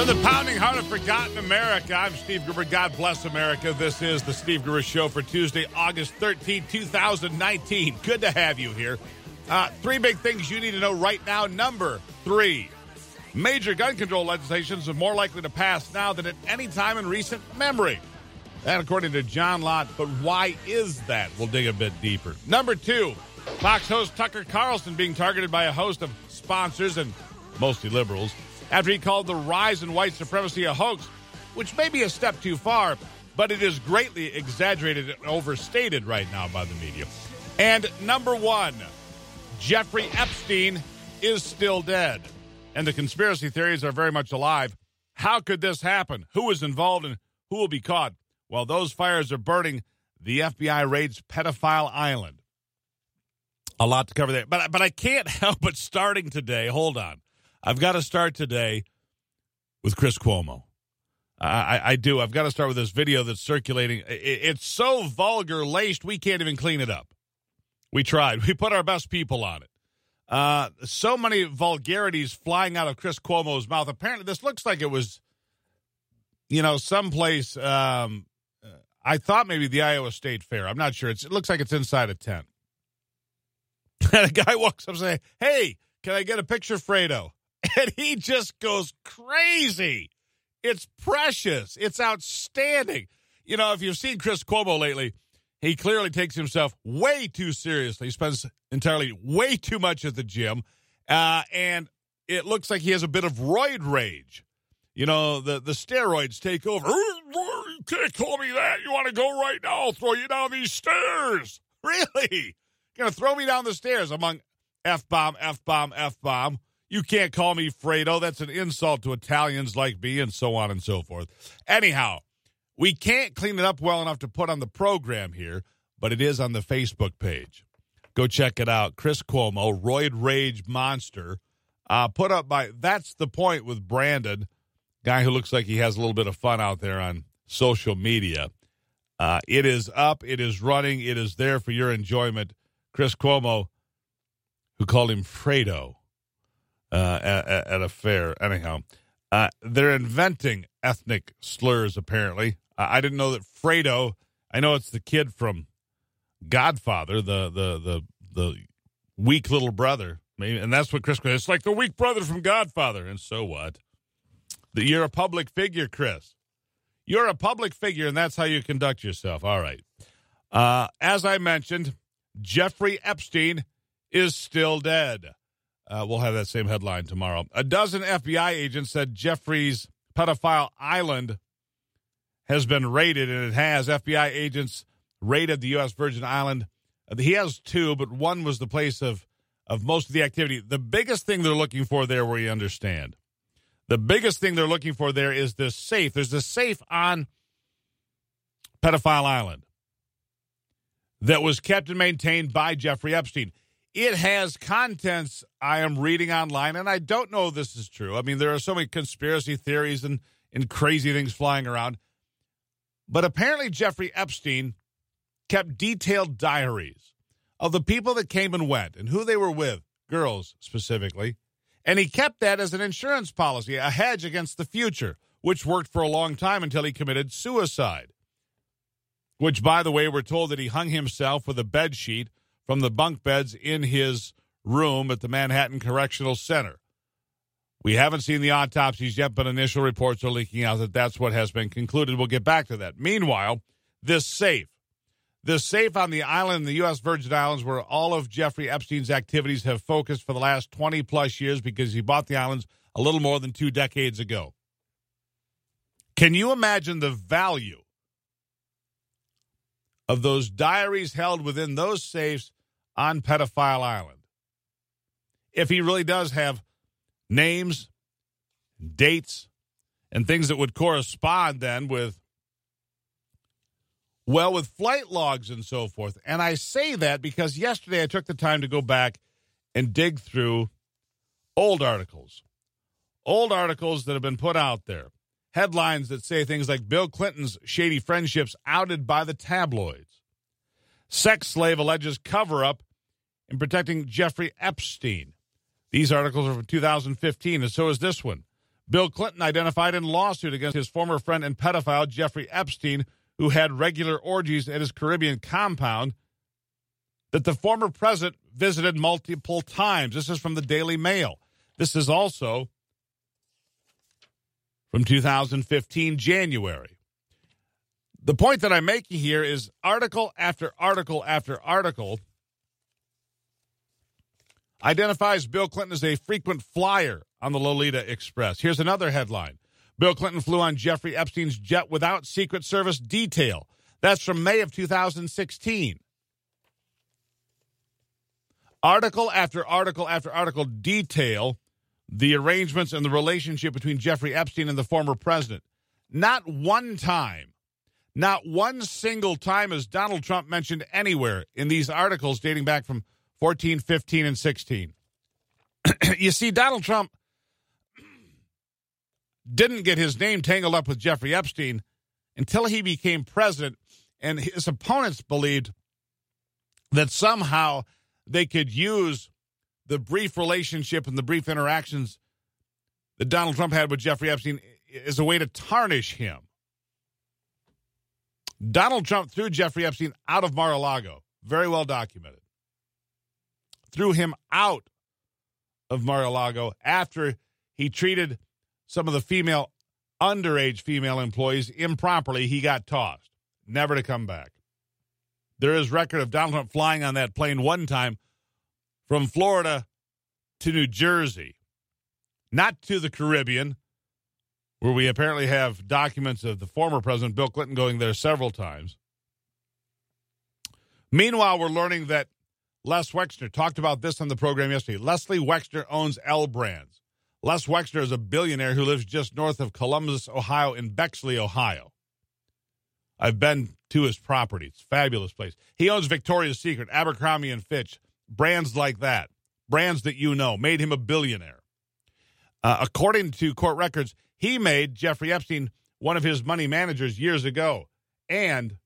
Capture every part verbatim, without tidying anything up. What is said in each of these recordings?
From the pounding heart of forgotten America, I'm Steve Gruber. God bless America. This is the Steve Gruber Show for Tuesday, August thirteenth, twenty nineteen. Good to have you here. Uh, three big things you need to know right now. Number three, major gun control legislation is more likely to pass now than at any time in recent memory. That according to John Lott. But why is that? We'll dig a bit deeper. Number two, Fox host Tucker Carlson being targeted by a host of sponsors and mostly liberals after he called the rise in white supremacy a hoax, which may be a step too far, but it is greatly exaggerated and overstated right now by the media. And number one, Jeffrey Epstein is still dead, and the conspiracy theories are very much alive. How could this happen? Who is involved and who will be caught? While those fires are burning, the F B I raids Pedophile Island. A lot to cover there, but, but I can't help but starting today, hold on. I've got to start today with Chris Cuomo. I, I do. I've got to start with this video that's circulating. It, it's so vulgar-laced, we can't even clean it up. We tried. We put our best people on it. Uh, so many vulgarities flying out of Chris Cuomo's mouth. Apparently, this looks like it was, you know, someplace. Um, I thought maybe the Iowa State Fair. I'm not sure. It's, it looks like it's inside a tent. And a guy walks up and says, "Hey, can I get a picture, Fredo?" And he just goes crazy. It's precious. It's outstanding. You know, if you've seen Chris Cuomo lately, he clearly takes himself way too seriously. He spends entirely way too much at the gym. Uh, and it looks like he has a bit of roid rage. You know, the, the steroids take over. You can't call me that. You want to go right now? I'll throw you down these stairs. Really? You're going to throw me down the stairs among F-bomb, F-bomb, F-bomb. You can't call me Fredo. That's an insult to Italians like me, and so on and so forth. Anyhow, we can't clean it up well enough to put on the program here, but it is on the Facebook page. Go check it out. Chris Cuomo, Roid Rage Monster, uh, put up by That's the Point with Brandon, guy who looks like he has a little bit of fun out there on social media. Uh, it is up. It is running. It is there for your enjoyment. Chris Cuomo, who called him Fredo. Uh, at, at a fair. Anyhow, uh, they're inventing ethnic slurs, apparently. Uh, I didn't know that Fredo, I know it's the kid from Godfather, the the the, the weak little brother. Maybe, and that's what Chris, it's like the weak brother from Godfather. And so what? The, you're a public figure, Chris. You're a public figure, and that's how you conduct yourself. All right. Uh, as I mentioned, Jeffrey Epstein is still dead. Uh, we'll have that same headline tomorrow. A dozen F B I agents said Jeffrey's Pedophile Island has been raided, and it has. F B I agents raided the U S Virgin Island. Uh, he has two, but one was the place of, of most of the activity. The biggest thing they're looking for there, where you understand, the biggest thing they're looking for there is this safe. There's a safe on Pedophile Island that was kept and maintained by Jeffrey Epstein. It has contents I am reading online, and I don't know if this is true. I mean, there are so many conspiracy theories and, and crazy things flying around. But apparently Jeffrey Epstein kept detailed diaries of the people that came and went and who they were with, girls specifically. And he kept that as an insurance policy, a hedge against the future, which worked for a long time until he committed suicide. Which, by the way, we're told that he hung himself with a bed sheet from the bunk beds in his room at the Manhattan Correctional Center. We haven't seen the autopsies yet, but initial reports are leaking out that that's what has been concluded. We'll get back to that. Meanwhile, this safe, this safe on the island in the U S Virgin Islands where all of Jeffrey Epstein's activities have focused for the last twenty-plus years because he bought the islands a little more than two decades ago. Can you imagine the value of those diaries held within those safes on Pedophile Island? If he really does have names, dates, and things that would correspond then with, well, with flight logs and so forth. And I say that because yesterday I took the time to go back and dig through old articles, old articles that have been put out there. Headlines that say things like Bill Clinton's shady friendships outed by the tabloids. Sex slave alleges cover-up in protecting Jeffrey Epstein. These articles are from two thousand fifteen, and so is this one. Bill Clinton identified in lawsuit against his former friend and pedophile Jeffrey Epstein, who had regular orgies at his Caribbean compound, that the former president visited multiple times. This is from the Daily Mail. This is also from two thousand fifteen, January. The point that I'm making here is article after article after article identifies Bill Clinton as a frequent flyer on the Lolita Express. Here's another headline. Bill Clinton flew on Jeffrey Epstein's jet without Secret Service detail. That's from May of two thousand sixteen. Article after article after article detail the arrangements and the relationship between Jeffrey Epstein and the former president. Not one time, not one single time is Donald Trump mentioned anywhere in these articles dating back from fourteen, fifteen, and sixteen. You see, Donald Trump didn't get his name tangled up with Jeffrey Epstein until he became president, and his opponents believed that somehow they could use the brief relationship and the brief interactions that Donald Trump had with Jeffrey Epstein as a way to tarnish him. Donald Trump threw Jeffrey Epstein out of Mar-a-Lago. Very well documented. Threw him out of Mar-a-Lago after he treated some of the female, underage female employees improperly. He got tossed, never to come back. There is record of Donald Trump flying on that plane one time from Florida to New Jersey, not to the Caribbean, where we apparently have documents of the former president, Bill Clinton, going there several times. Meanwhile, we're learning that Les Wexner talked about this on the program yesterday. Leslie Wexner owns L Brands. Les Wexner is a billionaire who lives just north of Columbus, Ohio, in Bexley, Ohio. I've been to his property. It's a fabulous place. He owns Victoria's Secret, Abercrombie and Fitch, brands like that, brands that you know, made him a billionaire. Uh, according to court records, he made Jeffrey Epstein one of his money managers years ago, and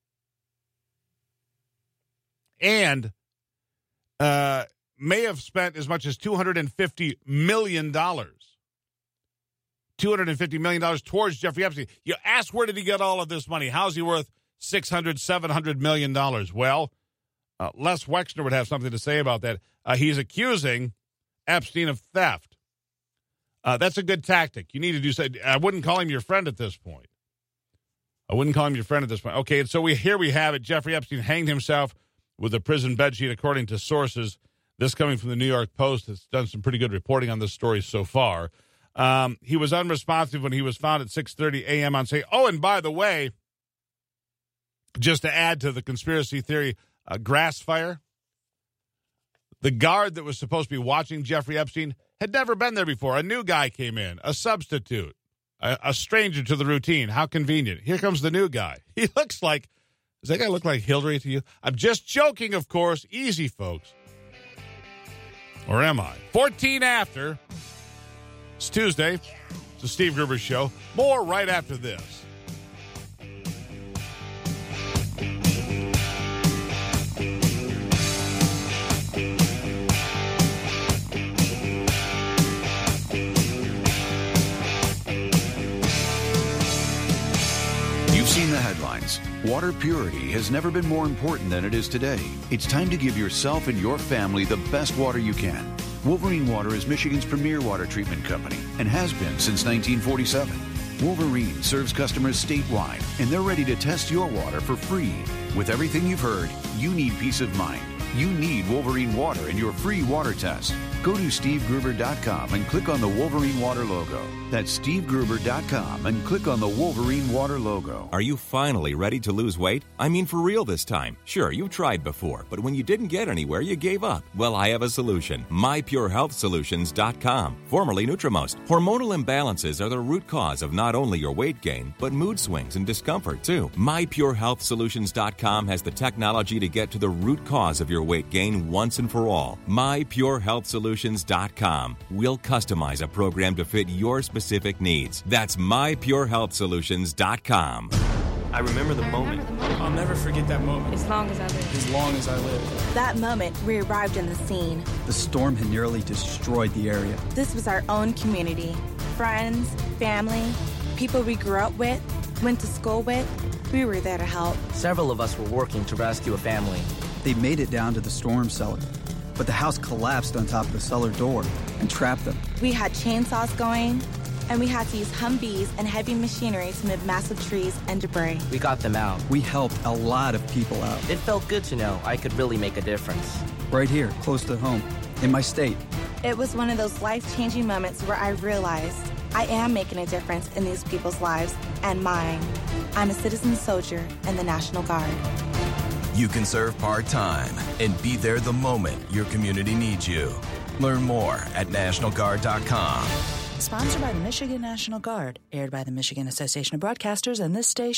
and uh, may have spent as much as two hundred fifty million dollars. two hundred fifty million dollars towards Jeffrey Epstein. You ask, where did he get all of this money? How's he worth six hundred, seven hundred million dollars? Well, uh, Les Wexner would have something to say about that. Uh, he's accusing Epstein of theft. Uh, that's a good tactic. You need to do so. I wouldn't call him your friend at this point. I wouldn't call him your friend at this point. Okay, and so we here we have it. Jeffrey Epstein hanged himself with a prison bedsheet, according to sources. This coming from the New York Post. It's done some pretty good reporting on this story so far. Um, he was unresponsive when he was found at six thirty a.m. on say, oh, and by the way, just to add to the conspiracy theory, uh, grass fire, the guard that was supposed to be watching Jeffrey Epstein had never been there before. A new guy came in, a substitute, a, a stranger to the routine. How convenient. Here comes the new guy. He looks like, does that guy look like Hillary to you? I'm just joking, of course. Easy, folks. Or am I? fourteen after. It's Tuesday. It's the Steve Gruber Show. More right after this. You've seen the headlines. Water purity has never been more important than it is today. It's time to give yourself and your family the best water you can. Wolverine Water is Michigan's premier water treatment company and has been since nineteen forty-seven. Wolverine serves customers statewide, and they're ready to test your water for free. With everything you've heard, you need peace of mind. You need Wolverine Water in your free water test. Go to steve gruber dot com and click on the Wolverine Water logo. That's steve gruber dot com and click on the Wolverine Water logo. Are you finally ready to lose weight? I mean, for real this time. Sure, you've tried before, but when you didn't get anywhere, you gave up. Well, I have a solution. my pure health solutions dot com, formerly Nutrimost. Hormonal imbalances are the root cause of not only your weight gain, but mood swings and discomfort, too. my pure health solutions dot com has the technology to get to the root cause of your weight gain once and for all. my pure health solutions dot com. We'll customize a program to fit your specific needs. That's my pure health solutions dot com. I remember the moment. I'll never forget that moment. As long as I live. As long as I live. That moment, we arrived on the scene. The storm had nearly destroyed the area. This was our own community. Friends, family, people we grew up with, went to school with. We were there to help. Several of us were working to rescue a family. They made it down to the storm cellar, but the house collapsed on top of the cellar door and trapped them. We had chainsaws going, and we had to use Humvees and heavy machinery to move massive trees and debris. We got them out. We helped a lot of people out. It felt good to know I could really make a difference. Right here, close to home, in my state. It was one of those life-changing moments where I realized I am making a difference in these people's lives and mine. I'm a citizen soldier in the National Guard. You can serve part-time and be there the moment your community needs you. Learn more at National Guard dot com. Sponsored by the Michigan National Guard. Aired by the Michigan Association of Broadcasters and this station.